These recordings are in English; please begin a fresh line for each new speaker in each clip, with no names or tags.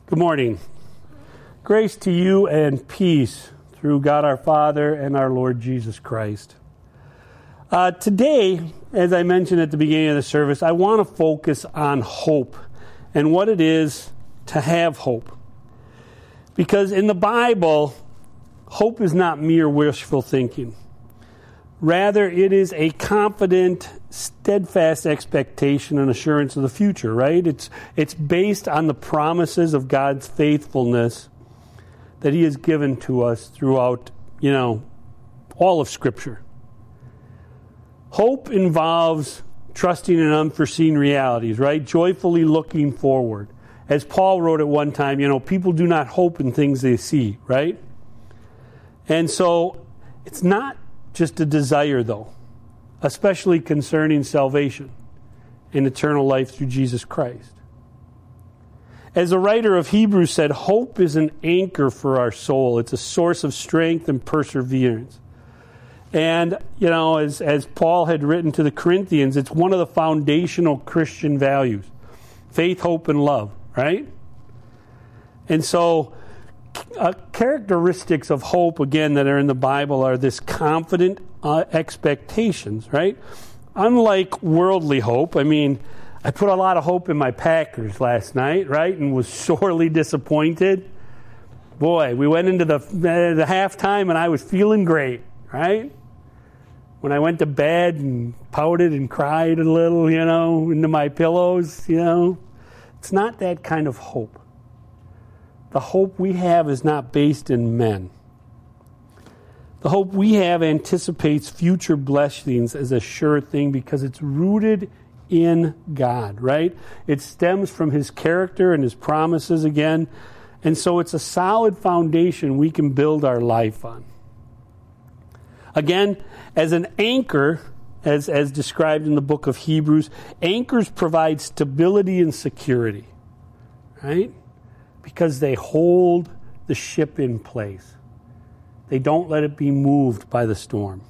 Good morning. Grace to you and peace through God our Father and our Lord Jesus Christ. Today, as I mentioned at the beginning of the service, I want to focus on hope and what it is to have hope. Because in the Bible, hope is not mere wishful thinking. Rather, it is a confident, steadfast expectation and assurance of the future, right? It's based on the promises of God's faithfulness that He has given to us throughout, all of Scripture. Hope involves trusting in unforeseen realities, right? Joyfully looking forward. As Paul wrote at one time, people do not hope in things they see, right? And so it's not just a desire, though, especially concerning salvation and eternal life through Jesus Christ. As the writer of Hebrews said, hope is an anchor for our soul. It's a source of strength and perseverance. And, as Paul had written to the Corinthians, it's one of the foundational Christian values. Faith, hope, and love, right? And so characteristics of hope, again, that are in the Bible are this confident expectations, right? Unlike worldly hope, I put a lot of hope in my Packers last night, right, and was sorely disappointed. Boy, we went into the halftime and I was feeling great, right? When I went to bed and pouted and cried a little, into my pillows, it's not that kind of hope. The hope we have is not based in men. The hope we have anticipates future blessings as a sure thing because it's rooted in God, right? It stems from His character and His promises again. And so it's a solid foundation we can build our life on. Again, as an anchor, as described in the book of Hebrews, anchors provide stability and security, right? Because they hold the ship in place. They don't let it be moved by the storm.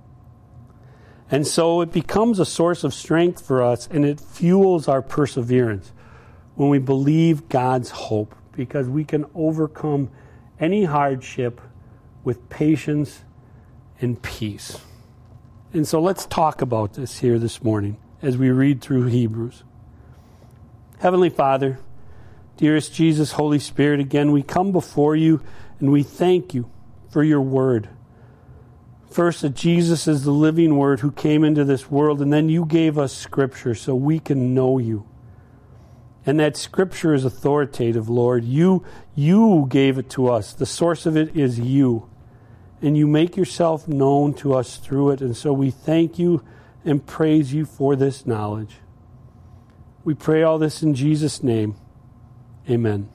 And so it becomes a source of strength for us, and it fuels our perseverance when we believe God's hope, because we can overcome any hardship with patience and peace. And so let's talk about this here this morning as we read through Hebrews. Heavenly Father, dearest Jesus, Holy Spirit, again, we come before you and we thank you for your word. First, that Jesus is the living word who came into this world, and then you gave us Scripture so we can know you. And that Scripture is authoritative, Lord. You gave it to us. The source of it is you. And you make yourself known to us through it. And so we thank you and praise you for this knowledge. We pray all this in Jesus' name. Amen.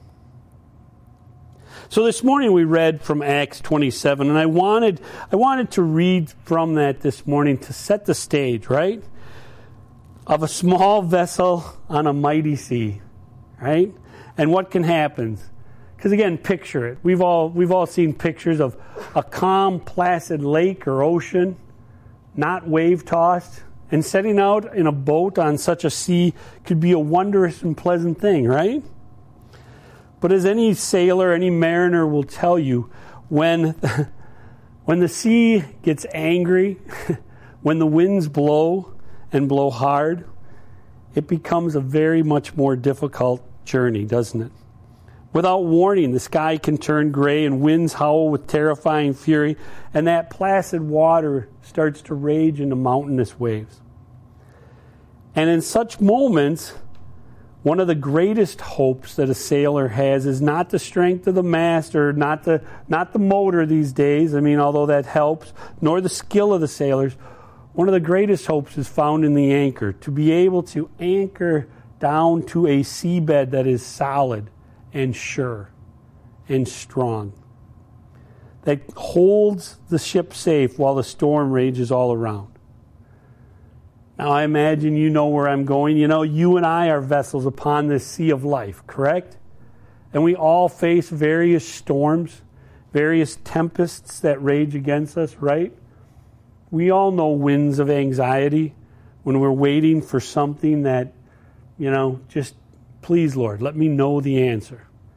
So this morning we read from Acts 27, and I wanted to read from that this morning to set the stage, right? Of a small vessel on a mighty sea, right? And what can happen? Because again, picture it. We've all seen pictures of a calm, placid lake or ocean, not wave-tossed, and setting out in a boat on such a sea could be a wondrous and pleasant thing, right? But as any sailor, any mariner will tell you, when the sea gets angry, when the winds blow and blow hard, it becomes a very much more difficult journey, doesn't it? Without warning, the sky can turn gray and winds howl with terrifying fury, and that placid water starts to rage into mountainous waves. And in such moments, one of the greatest hopes that a sailor has is not the strength of the mast or not the motor these days, although that helps, nor the skill of the sailors. One of the greatest hopes is found in the anchor, to be able to anchor down to a seabed that is solid and sure and strong, that holds the ship safe while the storm rages all around. Now, I imagine you know where I'm going. You and I are vessels upon this sea of life, correct? And we all face various storms, various tempests that rage against us, right? We all know winds of anxiety when we're waiting for something that, just please, Lord, let me know the answer.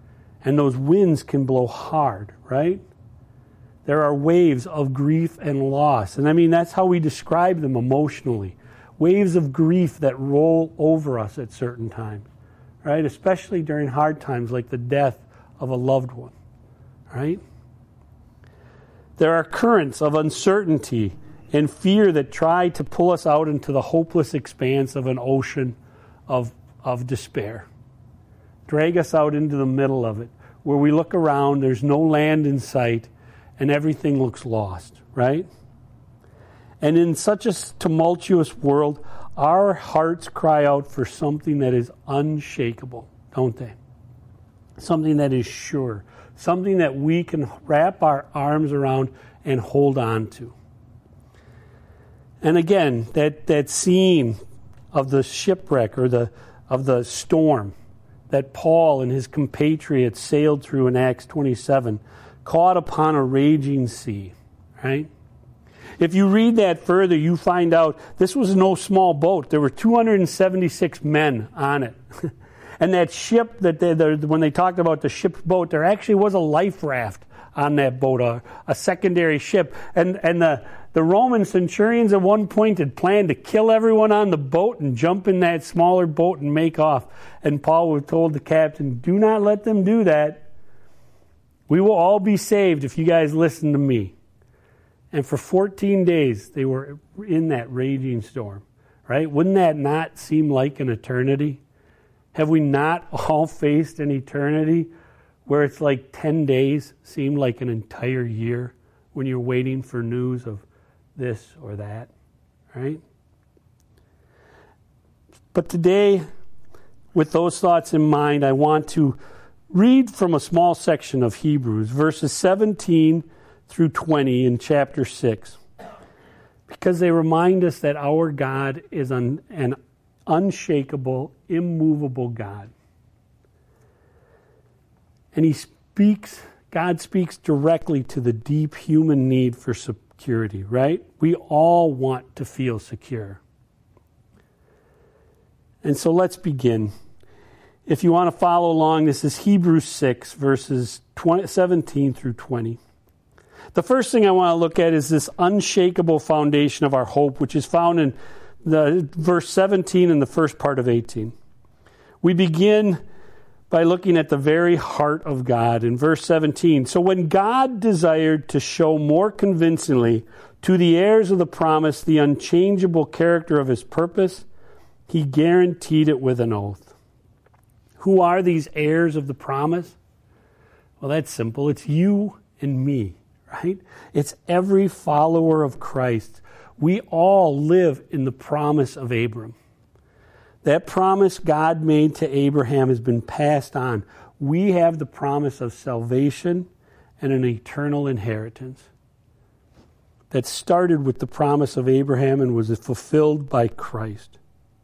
And those winds can blow hard, right? There are waves of grief and loss. And I mean, that's how we describe them emotionally. Waves of grief that roll over us at certain times, right? Especially during hard times like the death of a loved one, right? There are currents of uncertainty and fear that try to pull us out into the hopeless expanse of an ocean of despair. Drag us out into the middle of it, where we look around, there's no land in sight, and everything looks lost, right? And in such a tumultuous world, our hearts cry out for something that is unshakable, don't they? Something that is sure, something that we can wrap our arms around and hold on to. And again, that scene of the shipwreck or of the storm that Paul and his compatriots sailed through in Acts 27, caught upon a raging sea, right? If you read that further, you find out this was no small boat. There were 276 men on it. And that ship, when they talked about the ship's boat, there actually was a life raft on that boat, a secondary ship. And the Roman centurions at one point had planned to kill everyone on the boat and jump in that smaller boat and make off. And Paul was told the captain, do not let them do that. We will all be saved if you guys listen to me. And for 14 days, they were in that raging storm, right? Wouldn't that not seem like an eternity? Have we not all faced an eternity where it's like 10 days seem like an entire year when you're waiting for news of this or that, right? But today, with those thoughts in mind, I want to read from a small section of Hebrews, verses 17 through 20 in chapter 6, because they remind us that our God is an unshakable, immovable God. And God speaks directly to the deep human need for security, right? We all want to feel secure. And so let's begin. If you want to follow along, this is Hebrews 6, verses 17 through 20. The first thing I want to look at is this unshakable foundation of our hope, which is found in the verse 17 and the first part of 18. We begin by looking at the very heart of God in verse 17. So when God desired to show more convincingly to the heirs of the promise the unchangeable character of his purpose, he guaranteed it with an oath. Who are these heirs of the promise? Well, that's simple. It's you and me, right? It's every follower of Christ. We all live in the promise of Abram. That promise God made to Abraham has been passed on. We have the promise of salvation and an eternal inheritance that started with the promise of Abraham and was fulfilled by Christ.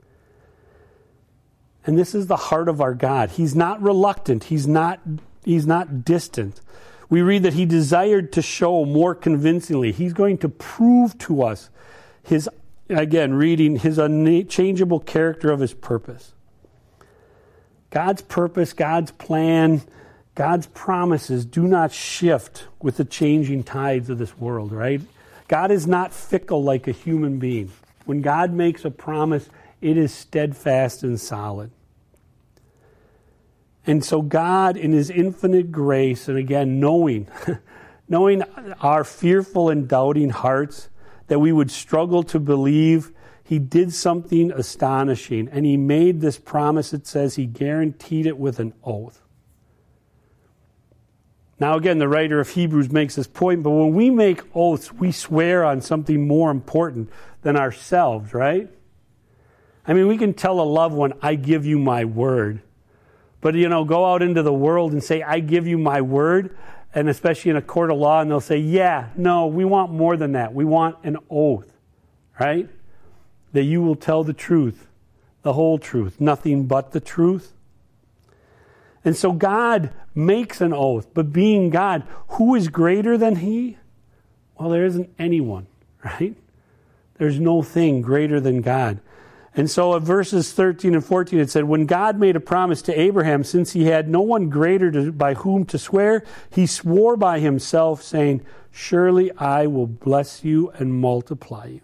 And this is the heart of our God. He's not reluctant. He's not distant. We read that he desired to show more convincingly. He's going to prove to us his unchangeable character of his purpose. God's purpose, God's plan, God's promises do not shift with the changing tides of this world, right? God is not fickle like a human being. When God makes a promise, it is steadfast and solid. And so God, in his infinite grace, and again, knowing our fearful and doubting hearts, that we would struggle to believe, he did something astonishing. And he made this promise, it says he guaranteed it with an oath. Now again, the writer of Hebrews makes this point, but when we make oaths, we swear on something more important than ourselves, right? I mean, we can tell a loved one, I give you my word. But, go out into the world and say, I give you my word, and especially in a court of law, and they'll say, yeah, no, we want more than that. We want an oath, right? That you will tell the truth, the whole truth, nothing but the truth. And so God makes an oath, but being God, who is greater than he? Well, there isn't anyone, right? There's no thing greater than God. And so at verses 13 and 14, it said, when God made a promise to Abraham, since he had no one greater by whom to swear, he swore by himself, saying, surely I will bless you and multiply you.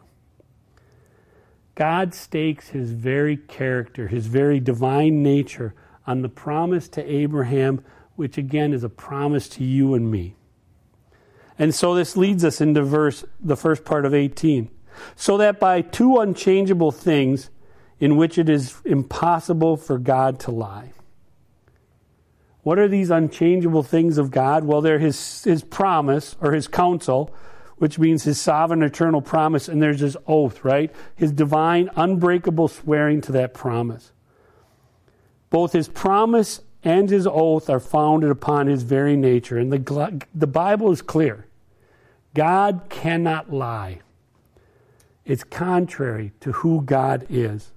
God stakes his very character, his very divine nature on the promise to Abraham, which again is a promise to you and me. And so this leads us into the first part of 18. So that by two unchangeable things in which it is impossible for God to lie. What are these unchangeable things of God? Well, they're his promise or his counsel, which means his sovereign eternal promise, and there's his oath, right? His divine unbreakable swearing to that promise. Both his promise and his oath are founded upon his very nature. And the Bible is clear. God cannot lie. It's contrary to who God is.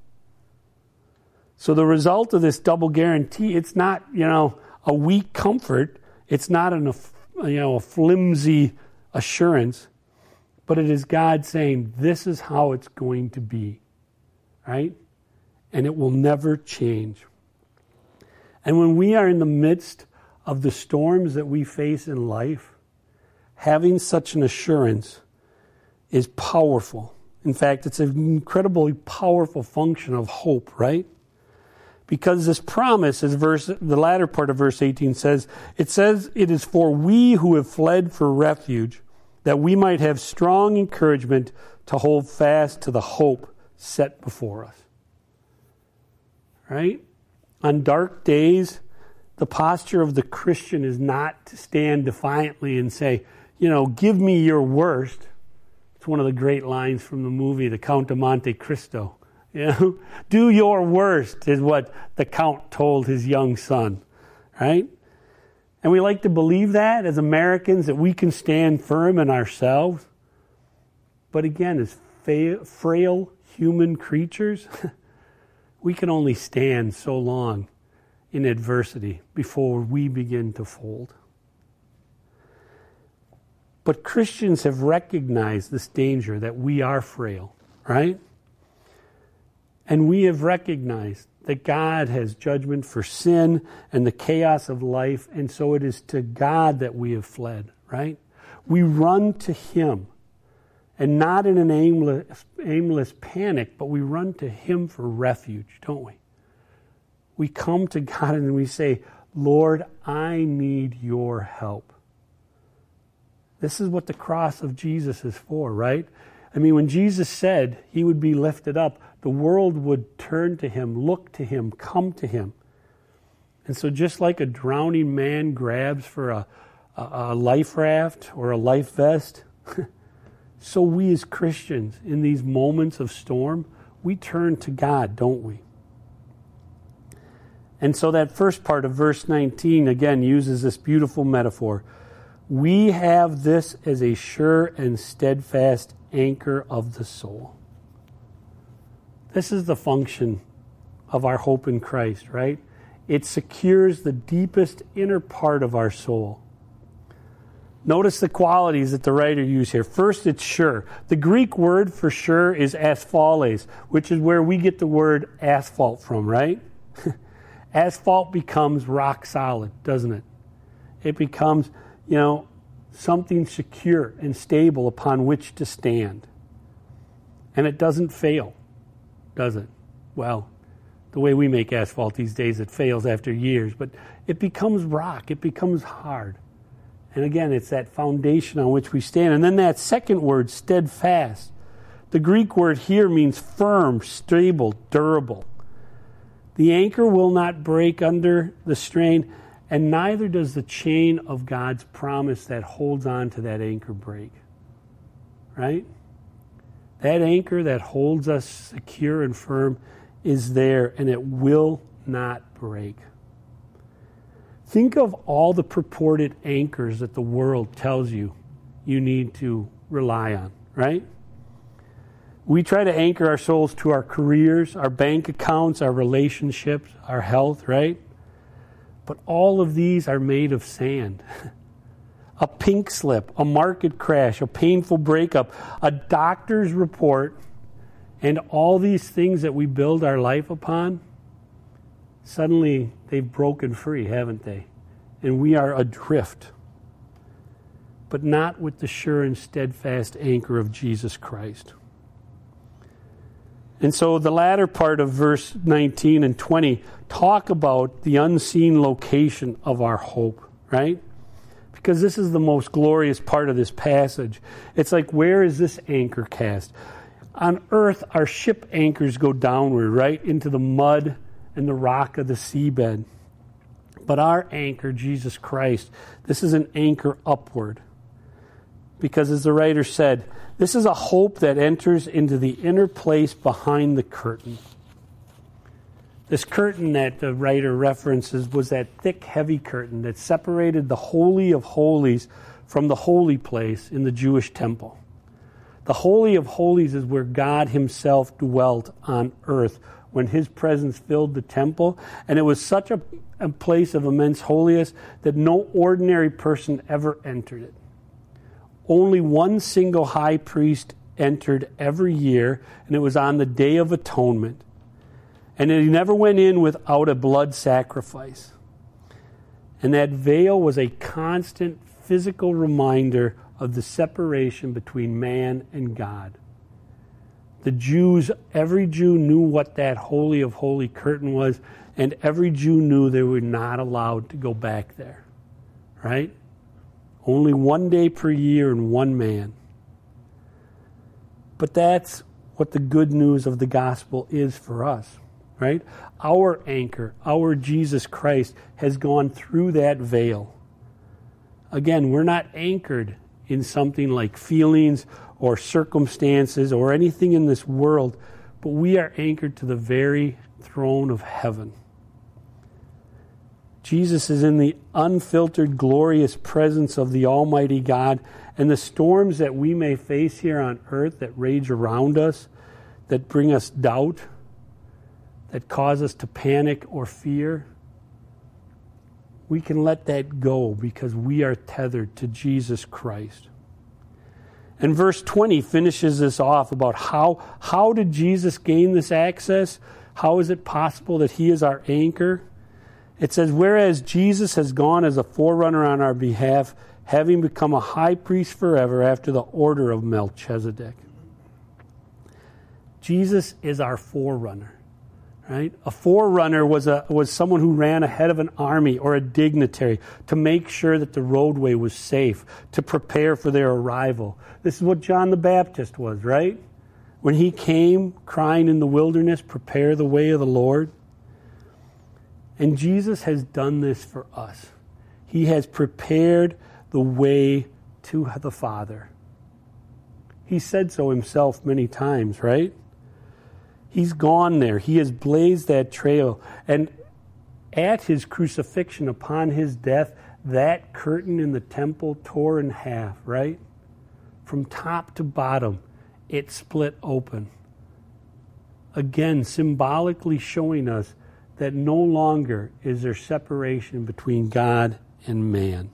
So the result of this double guarantee, it's not, a weak comfort. It's not a flimsy assurance. But it is God saying, this is how it's going to be. Right? And it will never change. And when we are in the midst of the storms that we face in life, having such an assurance is powerful. In fact, it's an incredibly powerful function of hope, right? Because this promise, as the latter part of verse 18 says, it is for we who have fled for refuge, that we might have strong encouragement to hold fast to the hope set before us. Right? On dark days, the posture of the Christian is not to stand defiantly and say, give me your worst. It's one of the great lines from the movie, The Count of Monte Cristo. Do your worst is what the Count told his young son, right? And we like to believe that as Americans, that we can stand firm in ourselves. But again, as frail human creatures, we can only stand so long in adversity before we begin to fold. But Christians have recognized this danger that we are frail, right? And we have recognized that God has judgment for sin and the chaos of life, and so it is to God that we have fled, right? We run to Him, and not in an aimless panic, but we run to Him for refuge, don't we? We come to God and we say, Lord, I need your help. This is what the cross of Jesus is for, right? I mean, when Jesus said He would be lifted up, the world would turn to Him, look to Him, come to Him. And so just like a drowning man grabs for a life raft or a life vest, so we as Christians, in these moments of storm, we turn to God, don't we? And so that first part of verse 19, again, uses this beautiful metaphor. We have this as a sure and steadfast anchor of the soul. This is the function of our hope in Christ, right? It secures the deepest inner part of our soul. Notice the qualities that the writer used here. First, it's sure. The Greek word for sure is asphales, which is where we get the word asphalt from, right? Asphalt becomes rock solid, doesn't it? It becomes, something secure and stable upon which to stand. And it doesn't fail, does it? Well, the way we make asphalt these days, it fails after years, but it becomes rock, it becomes hard. And again, it's that foundation on which we stand. And then that second word, steadfast. The Greek word here means firm, stable, durable. The anchor will not break under the strain, and neither does the chain of God's promise that holds on to that anchor break. Right? That anchor that holds us secure and firm is there, and it will not break. Think of all the purported anchors that the world tells you need to rely on, right? We try to anchor our souls to our careers, our bank accounts, our relationships, our health, right? But all of these are made of sand. A pink slip, a market crash, a painful breakup, a doctor's report, And all these things that we build our life upon, suddenly they've broken free, haven't they? And we are adrift. But not with the sure and steadfast anchor of Jesus Christ. And so the latter part of verse 19 and 20 talk about the unseen location of our hope, right? Because this is the most glorious part of this passage. It's like, where is this anchor cast? On earth, our ship anchors go downward, right, into the mud and the rock of the seabed. But our anchor, Jesus Christ, this is an anchor upward. Because as the writer said, this is a hope that enters into the inner place behind the curtain. This curtain that the writer references was that thick, heavy curtain that separated the Holy of Holies from the holy place in the Jewish temple. The Holy of Holies is where God himself dwelt on earth when his presence filled the temple. And it was such a place of immense holiness that no ordinary person ever entered it. Only one single high priest entered every year, and it was on the Day of Atonement. And he never went in without a blood sacrifice. And that veil was a constant physical reminder of the separation between man and God. The Jews, every Jew knew what that Holy of Holy curtain was, and every Jew knew they were not allowed to go back there. Right? Only one day per year and one man. But that's what the good news of the gospel is for us. Right? Our anchor, our Jesus Christ, has gone through that veil. Again, we're not anchored in something like feelings or circumstances or anything in this world, but we are anchored to the very throne of heaven. Jesus is in the unfiltered, glorious presence of the Almighty God, and the storms that we may face here on earth that rage around us, that bring us doubt, that cause us to panic or fear, we can let that go because we are tethered to Jesus Christ. And verse 20 finishes this off about how did Jesus gain this access? How is it possible that he is our anchor? It says, whereas Jesus has gone as a forerunner on our behalf, having become a high priest forever after the order of Melchizedek. Jesus is our forerunner. Right? A forerunner was someone who ran ahead of an army or a dignitary to make sure that the roadway was safe, to prepare for their arrival. This is what John the Baptist was, right? When he came crying in the wilderness, prepare the way of the Lord. And Jesus has done this for us. He has prepared the way to the Father. He said so himself many times, right? He's gone there. He has blazed that trail. And at his crucifixion, upon his death, that curtain in the temple tore in half, right? From top to bottom, it split open. Again, symbolically showing us that no longer is there separation between God and man.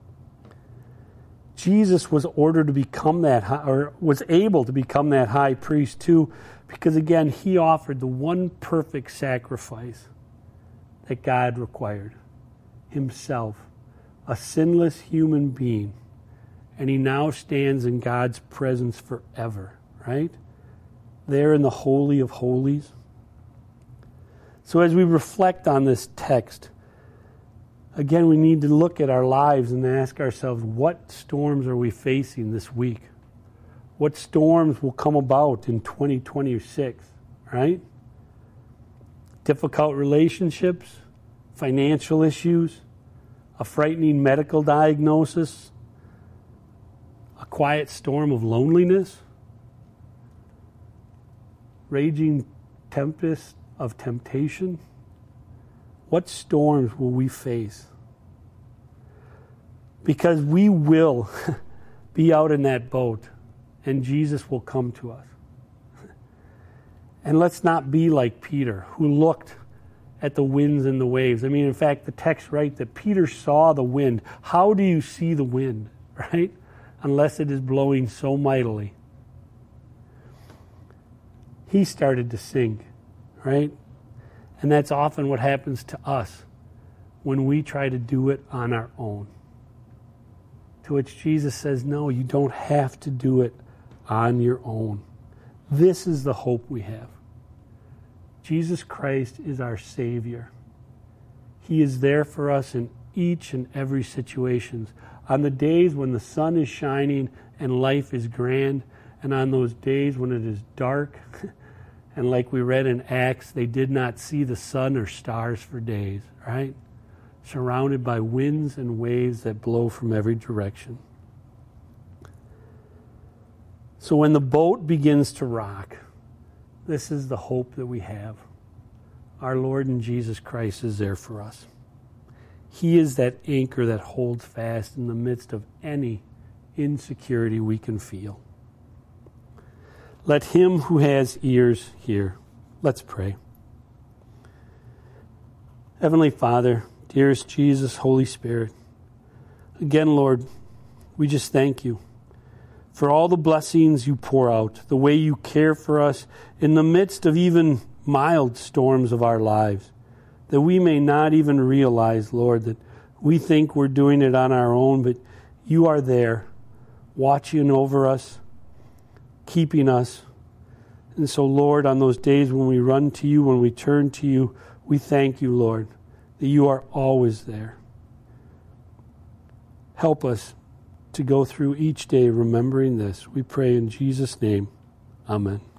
Jesus was ordered to become that, or was able to become that high priest too, because again, he offered the one perfect sacrifice that God required. Himself, a sinless human being. And he now stands in God's presence forever, right? There in the Holy of Holies. So as we reflect on this text, again, we need to look at our lives and ask ourselves, what storms are we facing this week? What storms will come about in 2026, right? Difficult relationships, financial issues, a frightening medical diagnosis, a quiet storm of loneliness, raging tempest of temptation. What storms will we face? Because we will be out in that boat, and Jesus will come to us. And let's not be like Peter, who looked at the winds and the waves. I mean, in fact, the text writes that Peter saw the wind. How do you see the wind, right? Unless it is blowing so mightily. he started to sink, right? And that's often what happens to us when we try to do it on our own. To which Jesus says, no, you don't have to do it on your own. This is the hope we have. Jesus Christ is our Savior. He is there for us in each and every situation. On the days when the sun is shining and life is grand, and on those days when it is dark, and like we read in Acts, they did not see the sun or stars for days, right? Surrounded by winds and waves that blow from every direction. So when the boat begins to rock, this is the hope that we have. Our Lord and Jesus Christ is there for us. He is that anchor that holds fast in the midst of any insecurity we can feel. Let him who has ears hear. Let's pray. Heavenly Father, dearest Jesus, Holy Spirit, again, Lord, we just thank you for all the blessings you pour out, the way you care for us in the midst of even mild storms of our lives, that we may not even realize, Lord, that we think we're doing it on our own, but you are there, watching over us, keeping us. And so, Lord, on those days when we run to you, when we turn to you, we thank you, Lord, that you are always there. Help us to go through each day remembering this. We pray in Jesus' name. Amen.